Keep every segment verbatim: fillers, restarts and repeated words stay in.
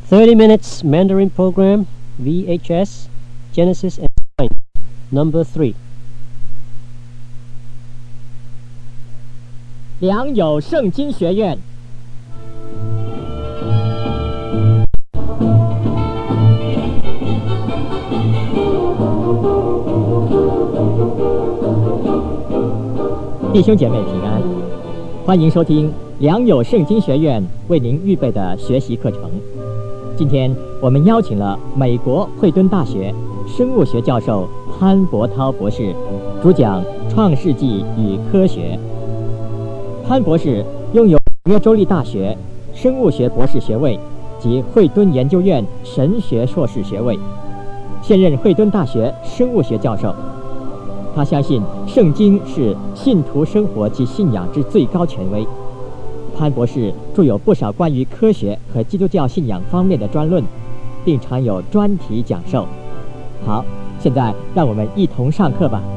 thirty minutes Mandarin program, V H S, Genesis and Science, number three. 良友圣经学院。弟兄姐妹平安，欢迎收听良友圣经学院为您预备的学习课程。今天我们邀请了美国惠顿大学生物学教授潘伯涛博士，主讲创世纪与科学。潘博士拥有纽约州立大学生物学博士学位及惠顿研究院神学硕士学位，现任惠顿大学生物学教授。他相信圣经是信徒生活及信仰之最高权威。潘博士著有不少关于科学和基督教信仰方面的专论，并常有专题讲授。好，现在让我们一同上课吧。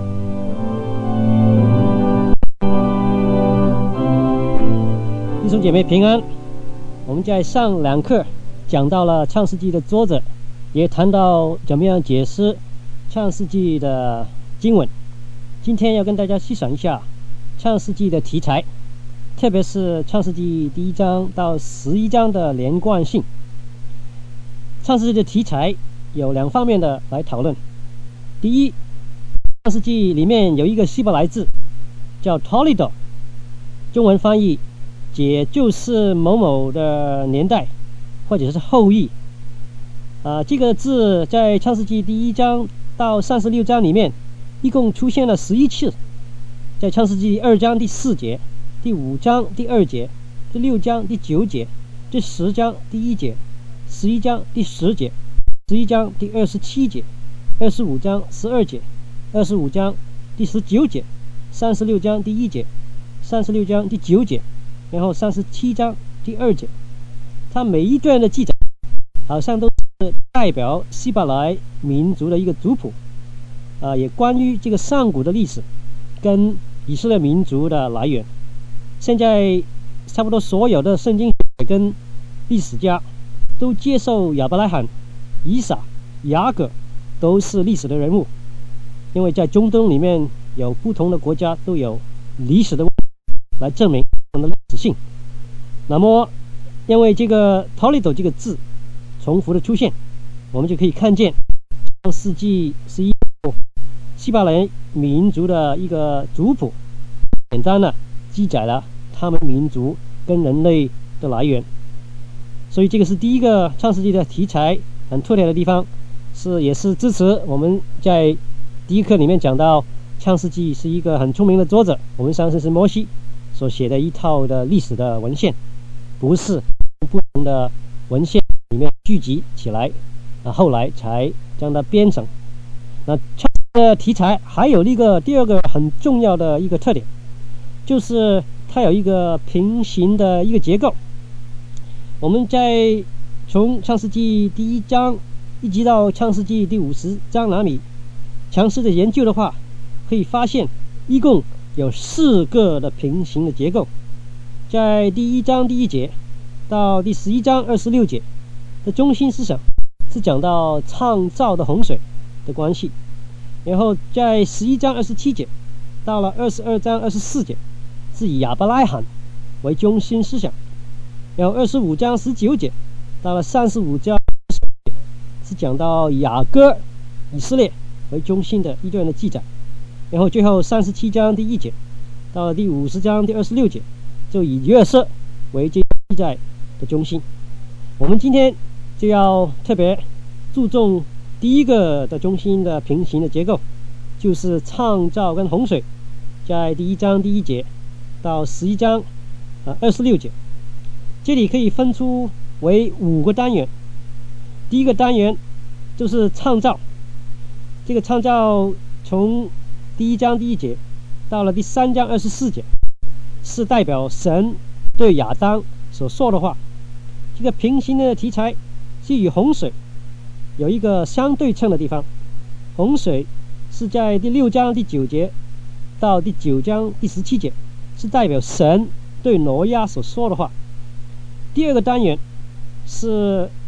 弟兄姐妹平安。我们在上两课讲到了创世纪的作者，也谈到怎么样解释创世纪的经文。今天要跟大家细想一下创世纪的题材，特别是创世纪第一章到十一章的连贯性。创世纪的题材有两方面的来讨论。第一，创世纪里面有一个希伯来字叫 Toledo， 中文翻译也就是某某的年代或者是后裔。啊，这个字在创世纪第一章到三十六章里面一共出现了十一次，在创世纪第二章第四节、第五章第二节、第六章第九节、第十章第一节、十一章第十节、十一章第二十七节、二十五章十二节、二十五章第十九节、三十六章第一节、三十六章第九节，然后三十七章第二节。它每一段的记载好像都是代表希伯来民族的一个族谱。啊，也关于这个上古的历史跟以色列民族的来源。现在差不多所有的圣经学跟历史家都接受亚伯拉罕、以撒、雅各都是历史的人物，因为在中东里面有不同的国家都有历史的问题来证明他们的历史性。那么因为这个 Toledo 这个字重复的出现，我们就可以看见创世纪是一希伯来民族的一个族谱，简单的记载了他们民族跟人类的来源。所以这个是第一个创世纪的题材很特别的地方，是也是支持我们在第一课里面讲到创世纪是一个很出名的作者，我们相信是摩西所写的一套的历史的文献，不是不同的文献里面聚集起来，啊，后来才将它编成。那的题材还有一个第二个很重要的一个特点，就是它有一个平行的一个结构。我们在从创世纪第一章一直到创世纪第五十章那里详细的研究的话，可以发现一共有四个的平行的结构。在第一章第一节到第十一章二十六节的中心思想是讲到创造的洪水的关系，然后在十一章二十七节到了二十二章二十四节是以亚伯拉罕为中心思想，然后二十五章十九节到了三十五章是讲到雅各以色列为中心的一段的记载，然后最后三十七章第一节到了第五十章第二十六节就以约瑟为这记载的中心。我们今天就要特别注重第一个的中心的平行的结构，就是创造跟洪水，在第一章第一节到十一章啊二十六节，这里可以分出为五个单元。第一个单元就是创造，这个创造从第一章第一节到了第三章二十四节，是代表神对亚当所说的话。这个平行的题材是与洪水有一个相对称的地方。洪水是在第六章第九节到第九章第十七节，是代表神对挪亚所说的话。第二个单元是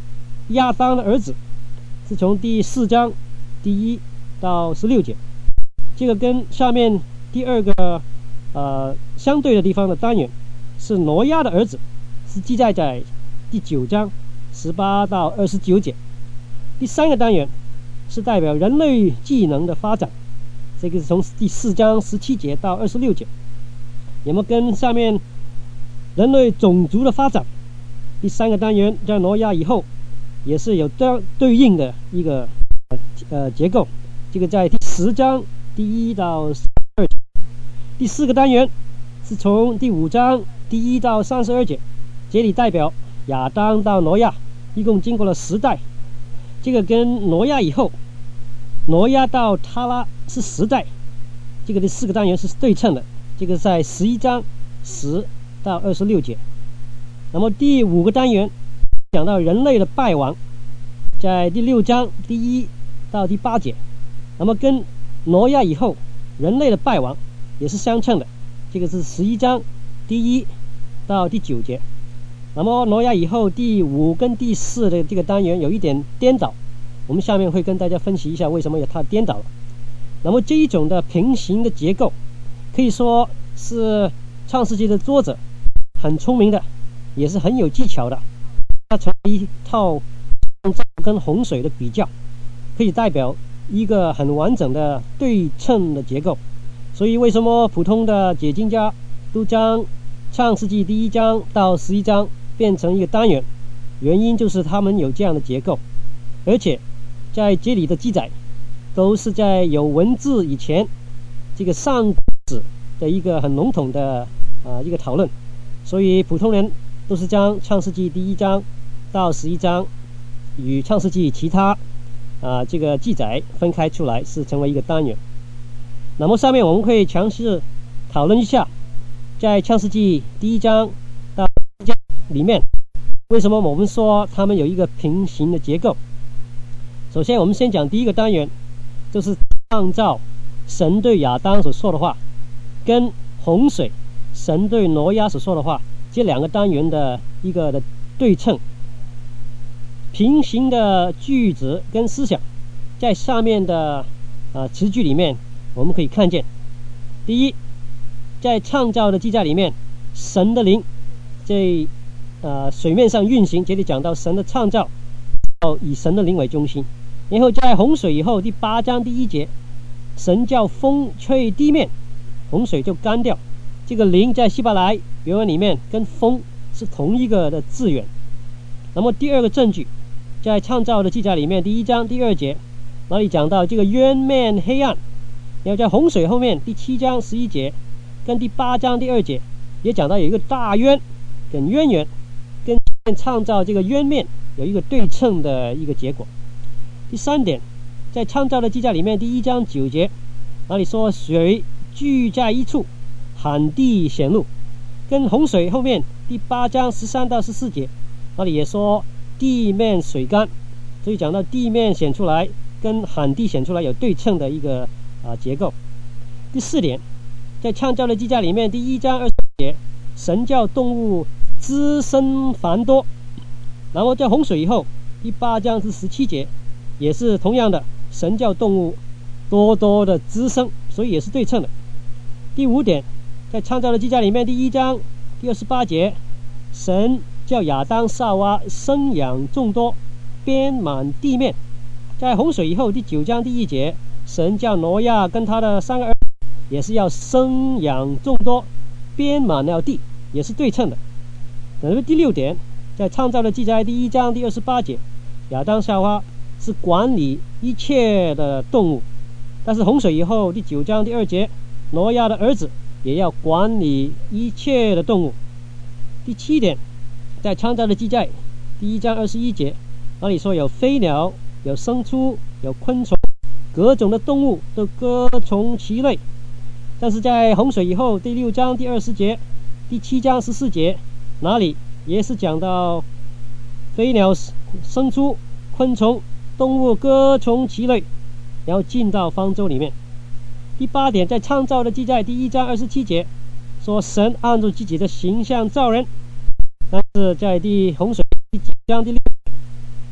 亚当的儿子，是从第四章第一到十六节。这个跟下面第二个呃相对的地方的单元是挪亚的儿子，是记载在第九章十八到二十九节。第三个单元是代表人类技能的发展，这个是从第四章十七节到二十六节。有没有跟下面人类种族的发展？第三个单元在挪亚以后，也是有对对应的一个呃结构。这个在第十章第一到十二节。第四个单元是从第五章第一到三十二节，这里代表亚当到挪亚，一共经过了十代。这个跟挪亚以后，挪亚到他拉是十代，这个第四个单元是对称的。这个在十一章十到二十六节。那么第五个单元讲到人类的败亡，在第六章第一到第八节。那么跟挪亚以后人类的败亡也是相称的，这个是十一章第一到第九节。那么挪亚以后第五跟第四的这个单元有一点颠倒，我们下面会跟大家分析一下为什么有它颠倒了。那么这一种的平行的结构可以说是创世纪的作者很聪明的，也是很有技巧的。它成为一套创造跟洪水的比较，可以代表一个很完整的对称的结构。所以为什么普通的解经家都将创世纪第一章到十一章变成一个单元，原因就是他们有这样的结构，而且在这里的记载都是在有文字以前，这个上史的一个很笼统的啊、呃、一个讨论，所以普通人都是将创世纪第一章到十一章与创世纪其他啊、呃、这个记载分开出来，是成为一个单元。那么下面我们会详细讨论一下，在创世纪第一章到十一章里面，为什么我们说他们有一个平行的结构。首先我们先讲第一个单元，就是创造神对亚当所说的话，跟洪水神对挪亚所说的话，这两个单元的一个的对称。平行的句子跟思想在下面的呃词句里面我们可以看见。第一，在创造的记载里面，神的灵在呃水面上运行，这里讲到神的创造要以神的灵为中心。然后在洪水以后第八章第一节，神叫风吹地面，洪水就干掉。这个灵在希伯来原文里面跟风是同一个的字源。那么第二个证据，在创造的记载里面第一章第二节，那里讲到这个渊面黑暗。然后在洪水后面第七章十一节跟第八章第二节也讲到有一个大渊跟渊源，跟创造这个渊面有一个对称的一个结果。第三点，在创造的记载里面第一章九节，那里说水聚在一处，旱地显露，跟洪水后面第八章十三到十四节，那里也说地面水干，所以讲到地面显出来跟旱地显出来有对称的一个啊结构。第四点，在创造的记载里面第一章二十节，神叫动物滋生繁多。然后在洪水以后第八章是十七节，也是同样的，神叫动物多多的滋生，所以也是对称的。第五点，在创造的记载里面第一章第二十八节，神叫亚当夏娃生养众多，遍满地面。在洪水以后第九章第一节，神叫挪亚跟他的三个儿子也是要生养众多，遍满了地，也是对称的。那么第六点，在创造的记载第一章第二十八节，亚当夏娃是管理一切的动物，但是洪水以后第九章第二节，挪亚的儿子也要管理一切的动物。第七点，在创造的记载第一章二十一节，那里说有飞鸟，有牲畜，有昆虫，各种的动物都各从其类。但是在洪水以后第六章第二十节，第七章十四节，那里也是讲到飞鸟、牲畜、昆虫、动物各从其类，然后进到方舟里面。第八点，在创造的记载第一章二十七节，说神按照自己的形象造人。但是在第洪水第九章第六节，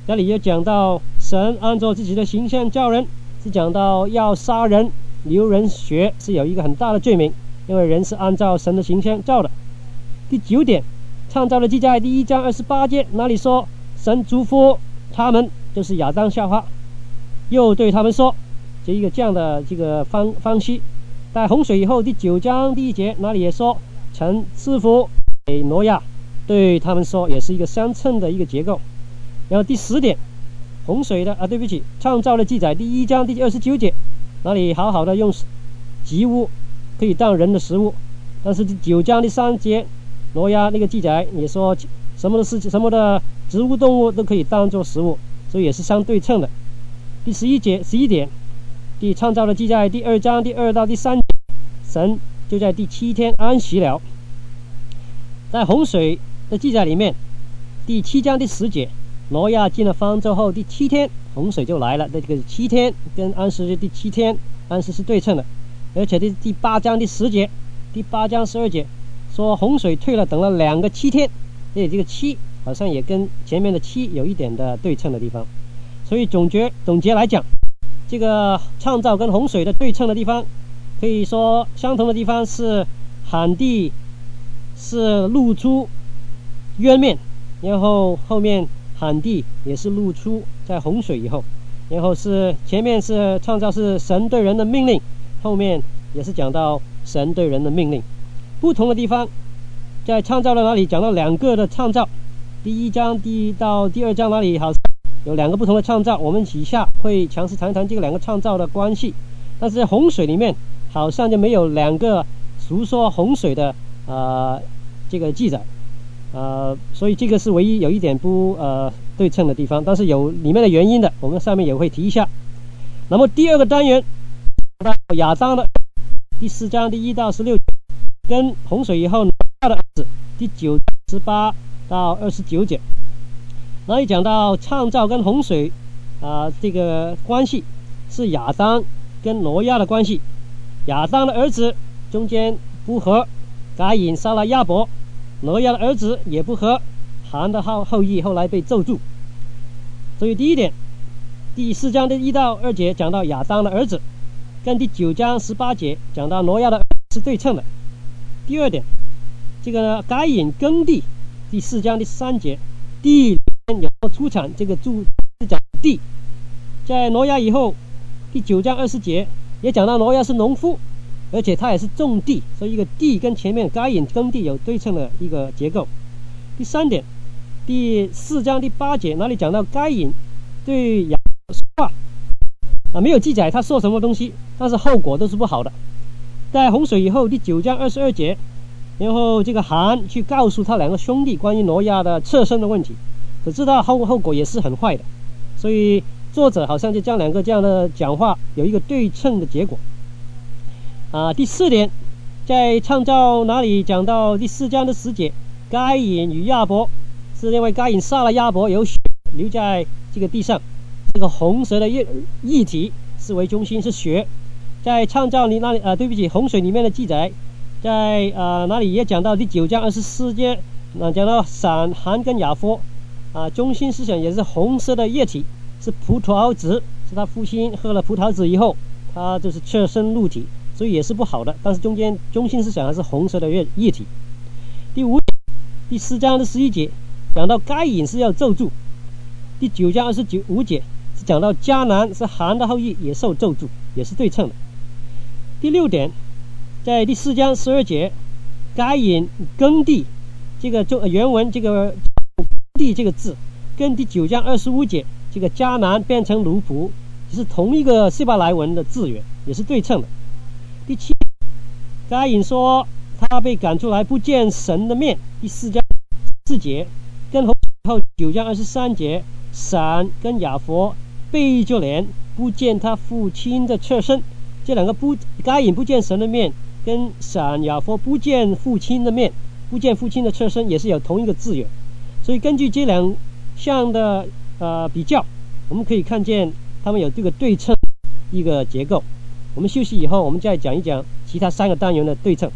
这里也讲到神按照自己的形象造人，是讲到要杀人流人血是有一个很大的罪名，因为人是按照神的形象造的。第九点，创造的记载第一章二十八节那里说，神嘱咐他们，就是亚当夏娃，又对他们说，这一个这样的这个方方式。在洪水以后第九章第一节那里也说，曾赐福给挪亚，对他们说，也是一个相称的一个结构。然后第十点，洪水的啊，对不起，创造的记载第一章第二十九节那里好好的用植物可以当人的食物，但是第九章第三节挪亚那个记载也说什么的事情，什么的植物动物都可以当做食物，所以也是相对称的。第十一节十一点，第创造的记载第二章第二到第三节，神就在第七天安息了。在洪水的记载里面，第七章第十节，挪亚进了方舟后第七天洪水就来了，这个七天跟安息日第七天安息是对称的。而且第第八章第十节，第八章十二节说洪水退了，等了两个七天，所以这个七好像也跟前面的七有一点的对称的地方。所以总结总结来讲，这个创造跟洪水的对称的地方，可以说相同的地方是旱地是露出渊面，然后后面旱地也是露出在洪水以后，然后是前面是创造是神对人的命令，后面也是讲到神对人的命令。不同的地方在创造的那里讲到两个的创造，第一章第一到第二章那里好像有两个不同的创造，我们以下会详细谈谈这个两个创造的关系。但是在洪水里面好像就没有两个述说洪水的呃这个记载，呃，所以这个是唯一有一点不呃对称的地方，但是有里面的原因的，我们上面也会提一下。那么第二个单元到亚当的第四章第一到十六节，跟洪水以后挪亚的儿子第九十八到二十九节，那里讲到创造跟洪水啊、呃、这个关系是亚当跟挪亚的关系。亚当的儿子中间不和，该隐杀了亚伯，挪亚的儿子也不和，含的后后裔后来被咒住。所以第一点，第四章的一到二节讲到亚当的儿子，跟第九章十八节讲到挪亚的儿子是对称的。第二点，这个该隐耕地，第四章第三节，地有出产，这个注是讲地。在挪亚以后，第九章二十节也讲到挪亚是农夫，而且他也是种地，所以一个地跟前面该隐耕地有对称的一个结构。第三点，第四章第八节哪里讲到该隐对亚伯说话啊，没有记载他说什么东西，但是后果都是不好的。在洪水以后第九章二十二节，然后这个含去告诉他两个兄弟关于挪亚的侧身的问题，可知道后后果也是很坏的，所以作者好像就将两个这样的讲话有一个对称的结果。啊，第四点，在创造哪里讲到第四章的十节，该隐与亚伯，是因为该隐杀了亚伯，有血留在这个地上，这个红色的液液体是为中心，是血。在创造里那里啊，对不起，洪水里面的记载，在啊哪里也讲到第九章二十四节，啊讲到闪含跟亚佛啊，中心思想也是红色的液体，是葡萄籽，是他父亲喝了葡萄籽以后，他就是侧身露体，所以也是不好的。但是中间中心思想还是红色的液液体。第五第四章的十一节讲到该隐是要咒诅，第九章二十九五节是讲到迦南是含的后裔也受咒诅，也是对称的。第六点，在第四章十二节，该隐耕地，这个就原文这个地这个字，跟第九章二十五节这个迦南变成奴仆，是同一个希伯来文的字源，也是对称的。第七，该隐说他被赶出来不见神的面，第四章四节，跟后九章二十三节，闪跟亚佛背着脸不见他父亲的侧身，这两个不该隐不见神的面，跟闪亚佛不见父亲的面，不见父亲的侧身也是有同一个字源。所以根据这两项的呃比较，我们可以看见他们有这个对称一个结构。我们休息以后，我们再讲一讲其他三个单元的对称。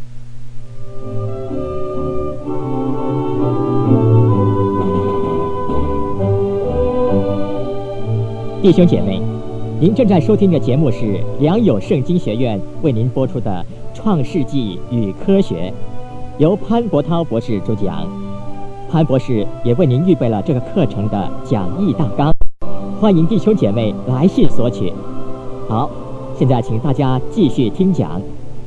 弟兄姐妹，您正在收听的节目是良友圣经学院为您播出的《创世纪与科学》，由潘国涛博士主讲。潘博士也为您预备了这个课程的讲义大纲，欢迎弟兄姐妹来信索取。好，现在请大家继续听讲。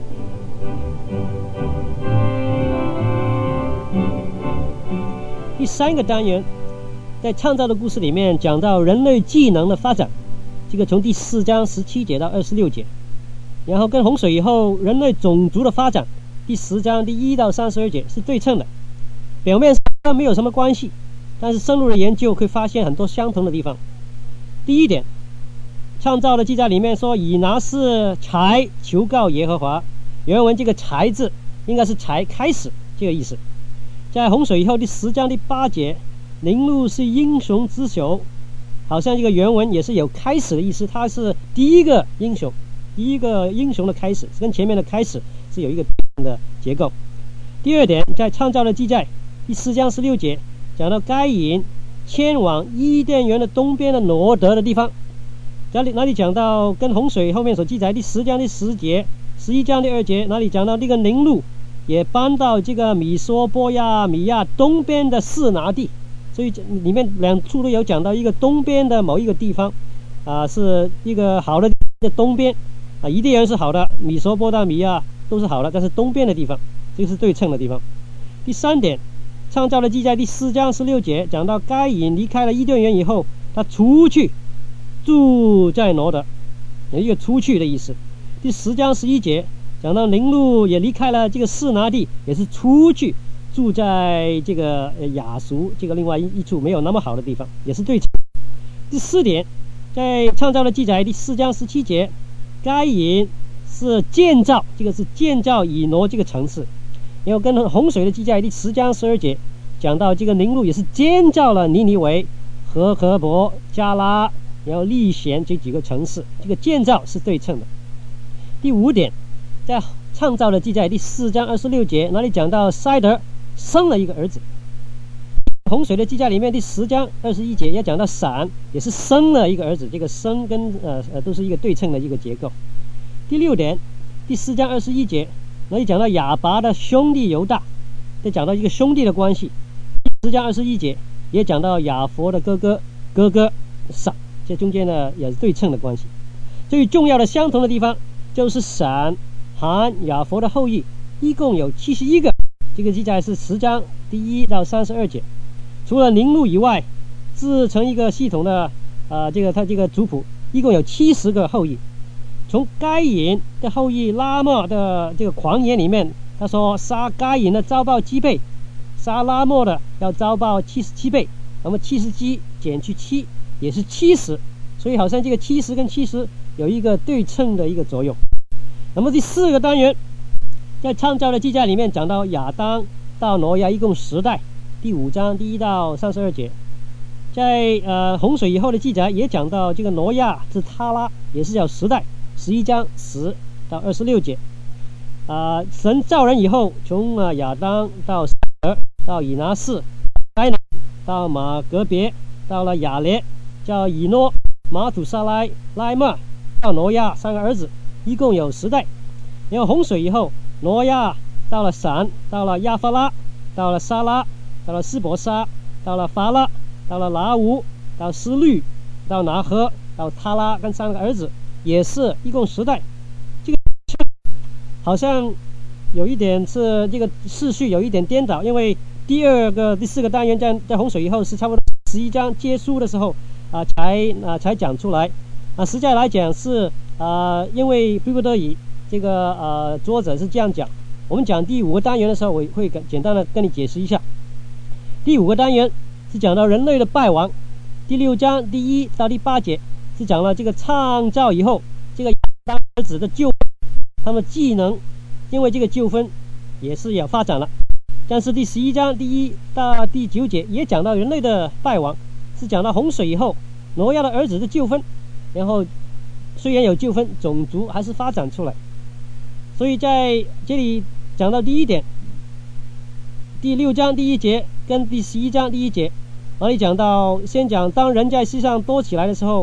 第三个单元，在创造的故事里面讲到人类技能的发展，这个从第四章十七节到二十六节，然后跟洪水以后人类种族的发展，第十章第一到三十二节是对称的，表面上没有什么关系，但是深入的研究会发现很多相同的地方。第一点，创造的记载里面说，以拿是才求告耶和华，原文这个才字应该是才开始这个意思。在洪水以后第十章第八节，宁录是英雄之首，好像这个原文也是有开始的意思，它是第一个英雄，第一个英雄的开始，跟前面的开始是有一个的结构。第二点，在创造的记载第四章十六节讲到该隐迁往伊甸园的东边的挪得的地方，哪里哪里讲到跟洪水后面所记载第十章第十节、十一章第二节，哪里讲到这个宁录也搬到这个米索波亚米亚东边的示拿地，所以里面两处都有讲到一个东边的某一个地方，啊、呃，是一个好的的东边，啊，伊甸园是好的，米索波大米亚都是好的，但是东边的地方，这个是对称的地方。第三点，创造的记载第四章十六节讲到该隐离开了伊甸园以后，他出去住在挪得，有一个出去的意思。第十章十一节讲到宁录也离开了这个示拿地，也是出去住在这个亚述这个另外一处没有那么好的地方，也是对称。第四点，在创造的记载第四章十七节，该隐是建造，这个是建造以挪这个城市，然后跟洪水的记载第十章十二节讲到这个宁录也是建造了尼尼微和何伯加拉然后利贤这几个城市，这个建造是对称的。第五点，在创造的记载第四章二十六节哪里讲到塞德生了一个儿子，洪水的记载里面第十章二十一节也讲到闪也是生了一个儿子，这个生跟呃呃都是一个对称的一个结构。第六点，第四章二十一节哪里讲到亚拔的兄弟犹大，再讲到一个兄弟的关系。十章二十一节也讲到亚佛的哥哥哥哥闪，这中间呢也是对称的关系。最重要的相同的地方就是闪含亚佛的后裔一共有七十一个，这个记载是十章第一到三十二节。除了宁录以外，制成一个系统的啊、呃，这个他这个族谱一共有七十个后裔。从该隐的后裔拉莫的这个狂言里面，他说杀该隐的遭报七倍，杀拉莫的要遭报七十七倍，那么七十七减去七也是七十，所以好像这个七十跟七十有一个对称的一个作用。那么第四个单元，在创造的记载里面讲到亚当到挪亚一共十代，第五章第一到三十二节。在呃洪水以后的记载也讲到这个挪亚是他拉，也是叫十代，十一章十到二十六节。啊、呃，神造人以后，从啊亚当到撒尔到以拿士，该南到马革别，到了亚列，叫以诺、马土沙拉、拉麦到挪亚三个儿子，一共有十代。然后洪水以后，挪亚到了闪，到了亚法拉，到了沙拉，到了斯伯沙，到了法拉，到了拿乌，到斯律，到拿赫，到他拉跟三个儿子，也是一共十代。这个好像有一点是这个次序有一点颠倒，因为第二个第四个单元在在洪水以后是差不多十一章结束的时候啊、呃、才啊、呃、才讲出来啊，实在来讲是啊、呃、因为逼不得已，这个呃作者是这样讲。我们讲第五个单元的时候，我会简单的跟你解释一下。第五个单元是讲到人类的败亡，第六章第一到第八节是讲了这个创造以后这个亚当儿子的救，他们技能因为这个纠纷也是有发展了。但是第十一章第一到第九节也讲到人类的败亡，是讲到洪水以后挪亚的儿子的纠纷，然后虽然有纠纷，种族还是发展出来。所以在这里讲到第一点，第六章第一节跟第十一章第一节，哪里讲到先讲当人在世上多起来的时候，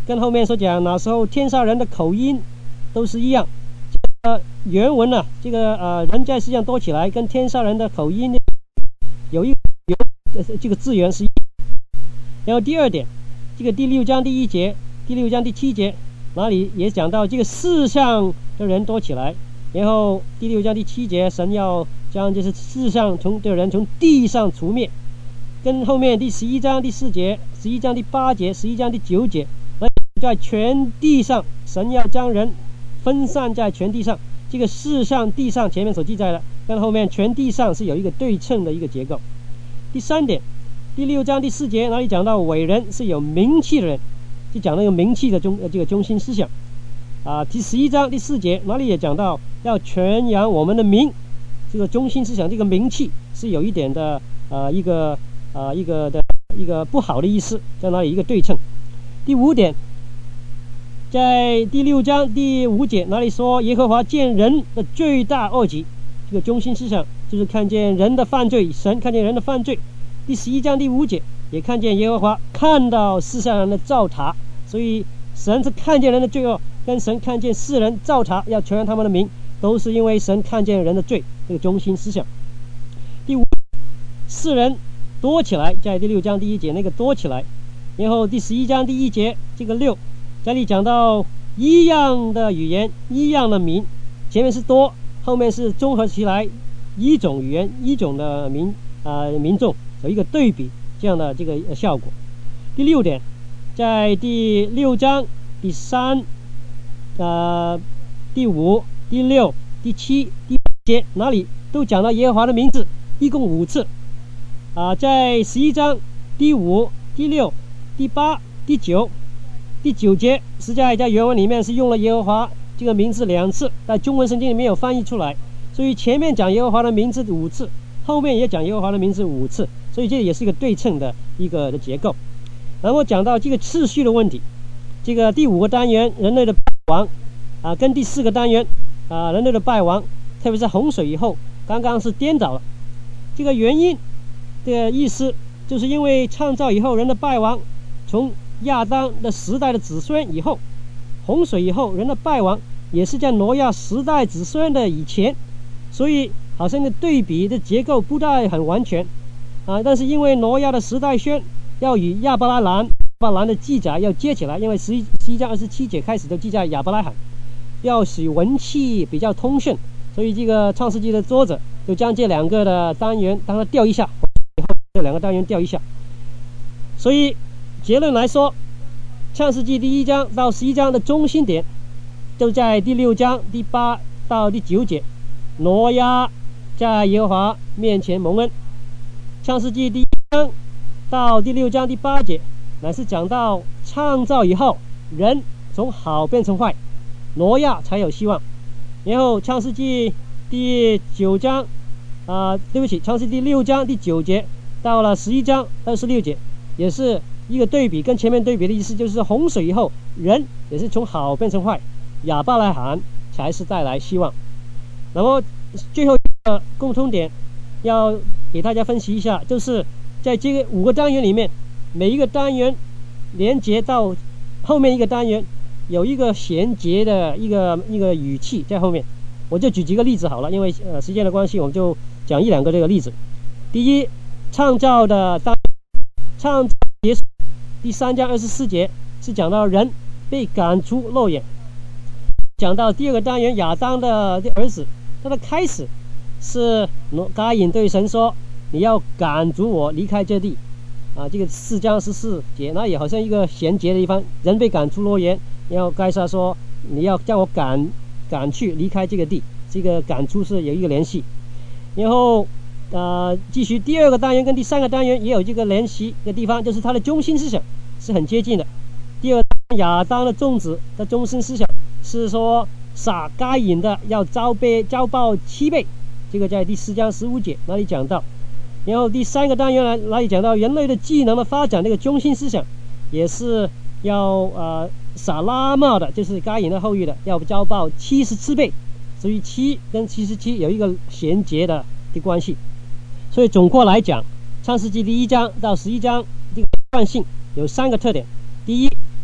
跟后面所讲那时候天上人的口音都是一样。呃，原文呢、啊，这个呃人在世界上多起来，跟天上人的口音有一有这个字源是一样。然后第二点，这个第六章第一节、第六章第七节哪里也讲到这个世上的人多起来。然后第六章第七节，神要将就是世上从的人从地上除灭，跟后面第十一章第四节、十一章第八节、十一章第九节，在全地上，神要将人分散在全地上。这个世上地上前面所记载的，跟后面全地上是有一个对称的一个结构。第三点，第六章第四节哪里讲到伟人是有名气的人，就讲那个名气的中这个中心思想。啊，第十一章第四节哪里也讲到要传扬我们的名，这个中心思想，这个名气是有一点的呃一个呃一个的一个不好的意思，在哪里一个对称。第五点，在第六章第五节哪里说耶和华见人的罪大恶极，这个中心思想就是看见人的犯罪，神看见人的犯罪。第十一章第五节也看见耶和华看到世上人的糟蹋，所以神是看见人的罪恶，跟神看见世人糟蹋要传扬他们的名，都是因为神看见人的罪，这个中心思想。第五，世人多起来，在第六章第一节那个多起来。然后第十一章第一节这个六，这里讲到一样的语言，一样的民，前面是多，后面是综合起来一种语言，一种的民啊、呃、民众有一个对比这样的这个效果。第六点，在第六章第三、呃、第五、第六、第七、第八节哪里都讲到耶和华的名字，一共五次。啊、呃，在十一章第五、第六、第八、第九、第九节，实在在原文里面是用了耶和华这个名字两次，在中文圣经里面有翻译出来，所以前面讲耶和华的名字五次，后面也讲耶和华的名字五次，所以这也是一个对称的一个的结构。然后讲到这个次序的问题，这个第五个单元人类的败亡啊，跟第四个单元啊人类的败亡，特别是洪水以后，刚刚是颠倒了。这个原因的意思，就是因为创造以后人的败亡，从亚当的时代的子孙以后，洪水以后人的败亡也是在挪亚时代子孙的以前，所以好像的对比的结构不太很完全啊。但是因为挪亚的时代宣要与亚伯拉罕亚伯拉罕的记载要接起来，因为十一十一章二十七节开始都记载亚伯拉罕，要使文气比较通顺，所以这个创世纪的作者就将这两个的单元当它调一下，以后这两个单元调一下。所以结论来说，创世纪第一章到十一章的中心点都在第六章第八到第九节，挪亚在耶和华面前蒙恩。创世纪第一章到第六章第八节乃是讲到创造以后人从好变成坏，挪亚才有希望。然后创世纪第九章啊、呃，对不起，创世纪第六章第九节到了十一章二十六节，也是一个对比，跟前面对比的意思就是洪水以后人也是从好变成坏，亚伯拉罕才是带来希望。那么最后一个共通点要给大家分析一下，就是在这个五个单元里面，每一个单元连接到后面一个单元有一个衔接的一个一个语气在后面。我就举几个例子好了，因为呃时间的关系，我们就讲一两个这个例子。第一，创造的单创造结束，第三章二十四节是讲到人被赶出肉眼。讲到第二个单元亚当的儿子，他的开始是该隐对神说：“你要赶逐我离开这地。”啊，这个四章十四节，那也好像一个衔接的地方，人被赶出诺言，然后该撒说：“你要将我赶赶去离开这个地。”这个赶出是有一个联系。然后呃，继续第二个单元跟第三个单元也有这个联系的地方，就是它的中心思想是很接近的。第二，亚当的众子的中心思想是说撒该隐的要遭被遭报七倍，这个在第四章十五节哪里讲到。然后第三个单元呢，哪里讲到人类的技能的发展，这个中心思想也是要呃撒拉玛的，就是该隐的后裔的，要遭报七十次倍，所以七跟七十七有一个衔接的的关系。所以总括来讲，创世纪第一章到十一章这个惯性有三个特点：第一，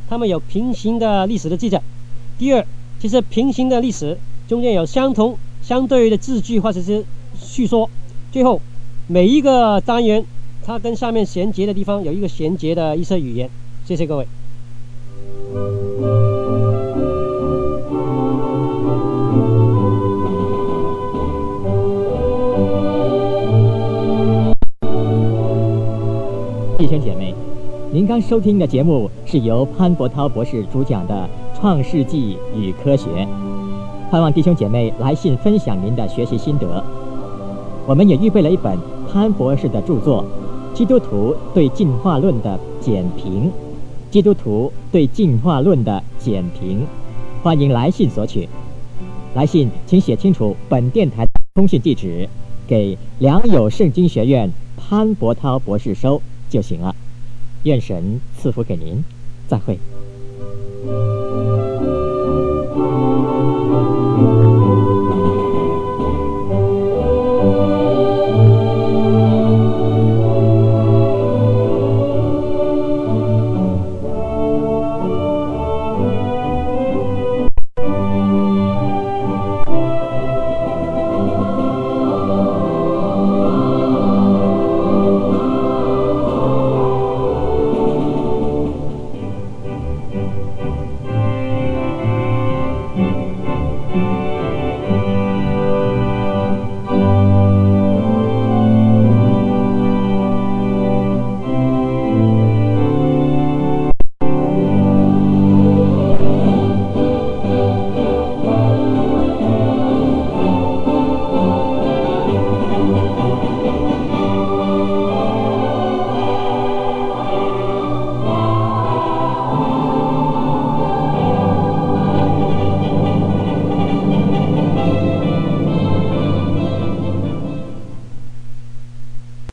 它们有平行的历史的记载。第二，其实平行的历史中间有相同相对的字句或者是叙说。最后，每一个单元它跟上面衔接的地方有一个衔接的一些语言。谢谢各位。 弟兄姐妹，您刚收听的节目是由潘伯涛博士主讲的《创世纪与科学》，盼望弟兄姐妹来信分享您的学习心得。我们也预备了一本潘博士的著作《基督徒对进化论的简评》，基督徒对进化论的简评，欢迎来信索取。来信请写清楚本电台通讯地址，给良友圣经学院潘伯涛博士收就行了。愿神赐福给您，再会。